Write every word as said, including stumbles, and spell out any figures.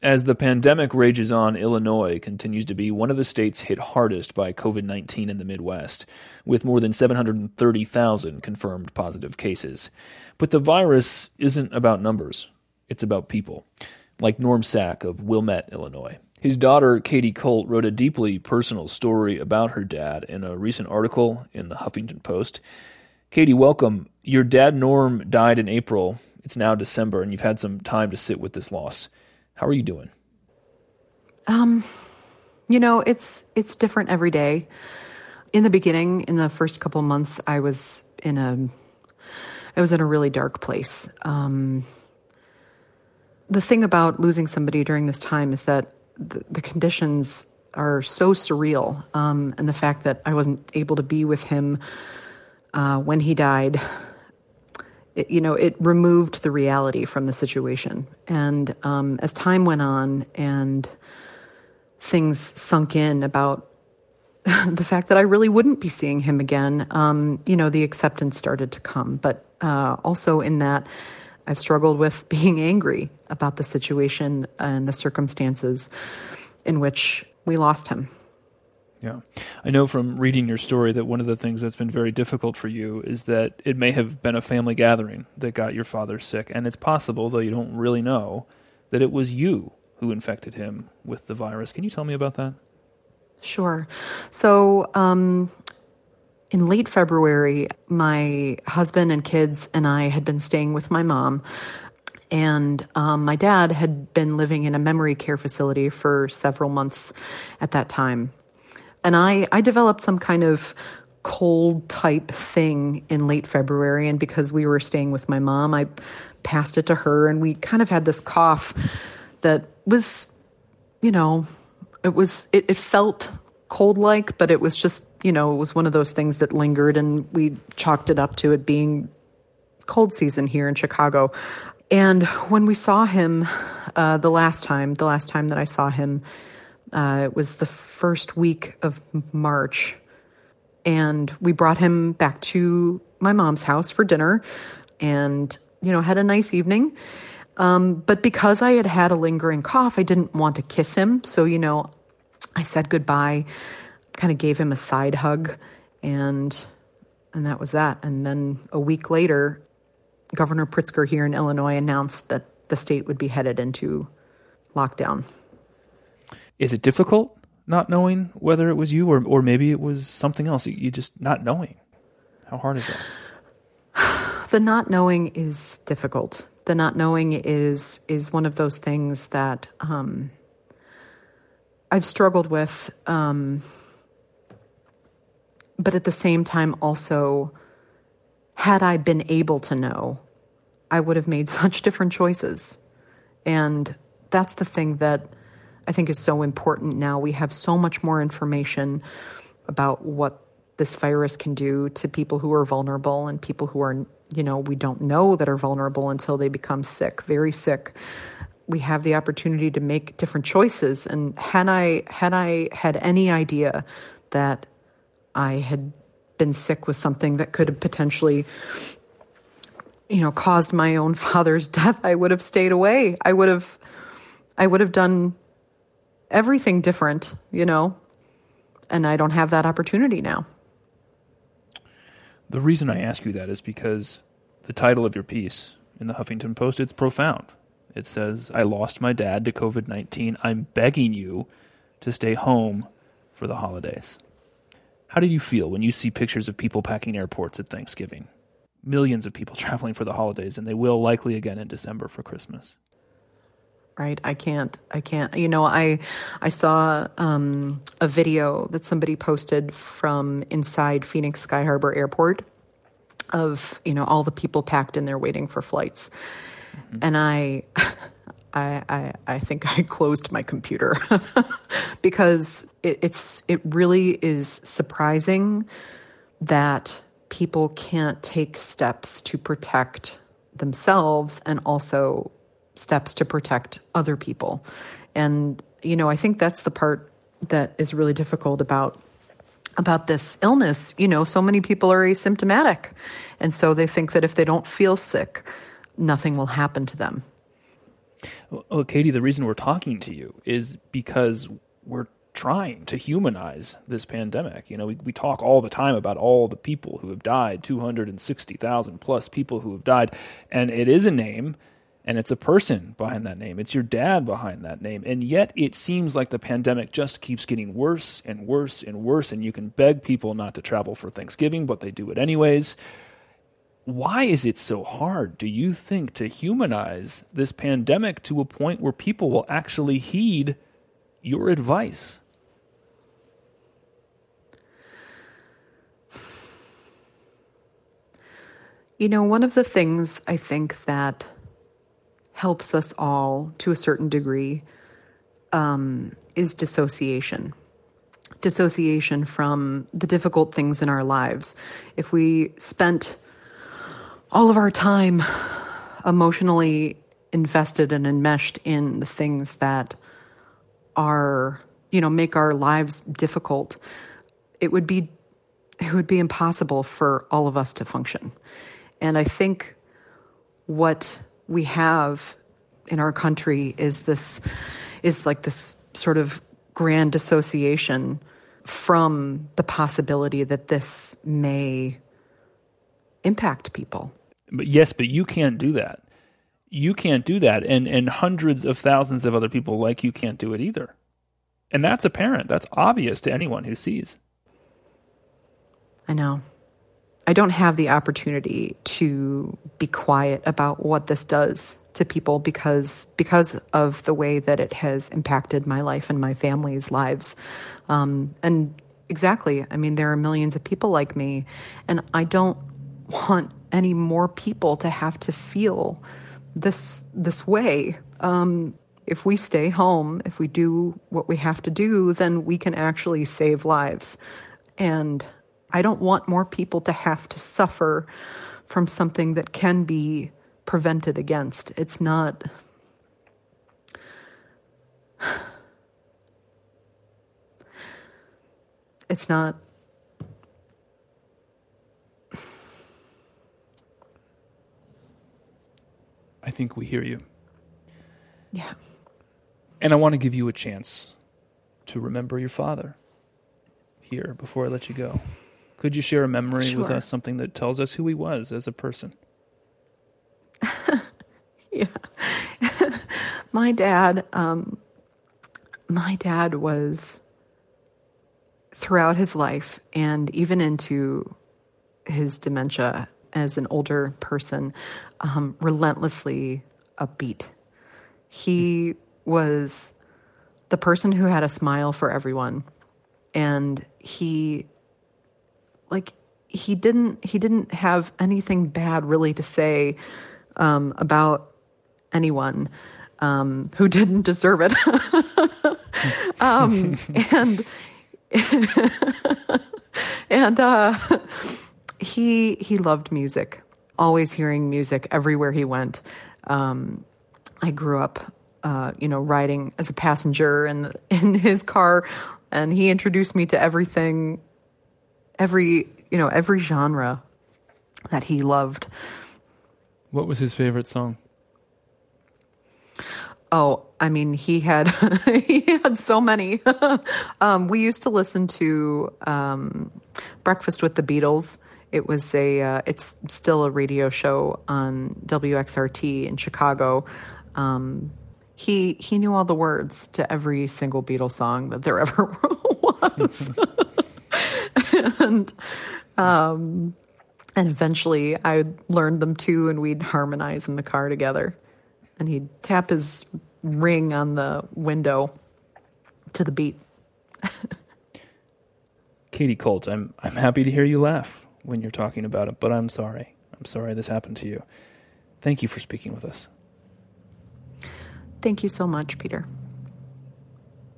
As the pandemic rages on, Illinois continues to be one of the states hit hardest by covid nineteen in the Midwest, with more than seven hundred thirty thousand confirmed positive cases. But the virus isn't about numbers. It's about people, like Norm Sack of Wilmette, Illinois. His daughter, Katie Colt, wrote a deeply personal story about her dad in a recent article in the Huffington Post. Katie, welcome. Your dad, Norm, died in April. It's now December, and you've had some time to sit with this loss. How are you doing? Um, you know, it's it's different every day. In the beginning, in the first couple of months, I was in a I was in a really dark place. Um, the thing about losing somebody during this time is that the, the conditions are so surreal, um, and the fact that I wasn't able to be with him uh, when he died. It, you know, it removed the reality from the situation. And um, as time went on and things sunk in about the fact that I really wouldn't be seeing him again, um, you know, the acceptance started to come. But uh, also in that, I've struggled with being angry about the situation and the circumstances in which we lost him. Yeah. I know from reading your story that one of the things that's been very difficult for you is that it may have been a family gathering that got your father sick. And it's possible, though you don't really know, that it was you who infected him with the virus. Can you tell me about that? Sure. So um, in late February, my husband and kids and I had been staying with my mom. And um, my dad had been living in a memory care facility for several months at that time. And I, I developed some kind of cold type thing in late February. And because we were staying with my mom, I passed it to her. And we kind of had this cough that was, you know, it was, it, it felt cold-like, but it was just, you know, it was one of those things that lingered. And we chalked it up to it being cold season here in Chicago. And when we saw him uh, the last time, the last time that I saw him, Uh, it was the first week of March, and we brought him back to my mom's house for dinner and, you know, had a nice evening. Um, but because I had had a lingering cough, I didn't want to kiss him. So, you know, I said goodbye, kind of gave him a side hug, and and that was that. And then a week later, Governor Pritzker here in Illinois announced that the state would be headed into lockdown. Is it difficult not knowing whether it was you or, or maybe it was something else? You just not knowing. How hard is that? The not knowing is difficult. The not knowing is is one of those things that um, I've struggled with. Um, but at the same time, also, had I been able to know, I would have made such different choices. And that's the thing that I think is so important now. We have so much more information about what this virus can do to people who are vulnerable and people who are, you know, we don't know that are vulnerable until they become sick, very sick. We have the opportunity to make different choices. And had I had I had any idea that I had been sick with something that could have potentially, you know, caused my own father's death, I would have stayed away. I would have, I would have done everything different, you know, and I don't have that opportunity now. The reason I ask you that is because the title of your piece in the Huffington Post, it's profound. It says, "I lost my dad to covid nineteen. I'm begging you to stay home for the holidays." How do you feel when you see pictures of people packing airports at Thanksgiving? Millions of people traveling for the holidays, and they will likely again in December for Christmas. Right. I can't, I can't, you know, I, I saw um, a video that somebody posted from inside Phoenix Sky Harbor Airport of, you know, all the people packed in there waiting for flights. Mm-hmm. And I, I, I, I think I closed my computer because it, it's, it really is surprising that people can't take steps to protect themselves and also steps to protect other people. And, you know, I think that's the part that is really difficult about about this illness. You know, so many people are asymptomatic. And so they think that if they don't feel sick, nothing will happen to them. Well, Katie, the reason we're talking to you is because we're trying to humanize this pandemic. You know, we, we talk all the time about all the people who have died, two hundred sixty thousand plus people who have died, and it is a name, and it's a person behind that name. It's your dad behind that name, and yet it seems like the pandemic just keeps getting worse and worse and worse, and you can beg people not to travel for Thanksgiving, but they do it anyways. Why is it so hard, do you think, to humanize this pandemic to a point where people will actually heed your advice? You know, one of the things I think that helps us all to a certain degree um, is dissociation. Dissociation from the difficult things in our lives. If we spent all of our time emotionally invested and enmeshed in the things that are, you know, make our lives difficult, it would be it would be impossible for all of us to function. And I think what we have in our country is this, is like this sort of grand dissociation from the possibility that this may impact people. But yes, but you can't do that. You can't do that. And, and hundreds of thousands of other people like you can't do it either. And that's apparent. That's obvious to anyone who sees. I know. I don't have the opportunity to be quiet about what this does to people because because of the way that it has impacted my life and my family's lives. Um, and exactly, I mean, there are millions of people like me, and I don't want any more people to have to feel this this way. Um, if we stay home, if we do what we have to do, then we can actually save lives. And I don't want more people to have to suffer from something that can be prevented against. It's not... It's not... I think we hear you. Yeah. And I want to give you a chance to remember your father here before I let you go. Could you share a memory Sure. with us, something that tells us who he was as a person? Yeah. My dad, um, my dad was, throughout his life and even into his dementia as an older person, um, relentlessly upbeat. He was the person who had a smile for everyone. And he, like, he didn't, he didn't have anything bad really to say, um, about anyone, um, who didn't deserve it. um, and, and, uh, he, he loved music, always hearing music everywhere he went. Um, I grew up, uh, you know, riding as a passenger in, in his car, and he introduced me to everything, every, you know, every genre that he loved. What was his favorite song? Oh, I mean, he had he had so many. um, we used to listen to um, Breakfast with the Beatles. It was a uh, it's still a radio show on W X R T in Chicago. Um, he he knew all the words to every single Beatles song that there ever was, and um, and eventually I learned them too, and we'd harmonize in the car together. And he'd tap his ring on the window to the beat. Katie Colt, I'm I'm happy to hear you laugh when you're talking about it, but I'm sorry. I'm sorry this happened to you. Thank you for speaking with us. Thank you so much, Peter.